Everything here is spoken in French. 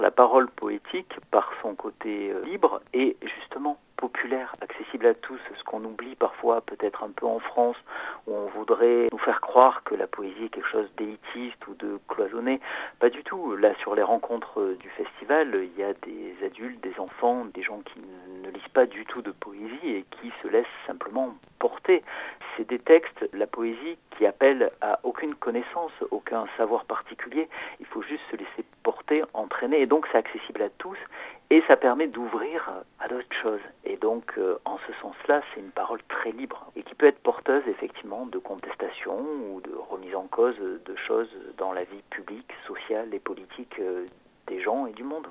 La parole poétique, par son côté libre, est justement populaire, accessible à tous, ce qu'on oublie parfois peut-être un peu en France, où on voudrait nous faire croire que la poésie est quelque chose d'élitiste ou de cloisonné. Pas du tout. Là, sur les rencontres du festival, il y a des adultes, des enfants, des gens qui ne lisent pas du tout de poésie et qui se laissent simplement porter. C'est des textes, la poésie, qui appellent à aucune connaissance, aucun savoir particulier. Il faut juste se laisser porter, entraîner, et donc c'est accessible à tous, et ça permet d'ouvrir à d'autres choses. Et donc, en ce sens-là, c'est une parole très libre, et qui peut être porteuse, effectivement, de contestation ou de remise en cause de choses dans la vie publique, sociale et politique des gens et du monde.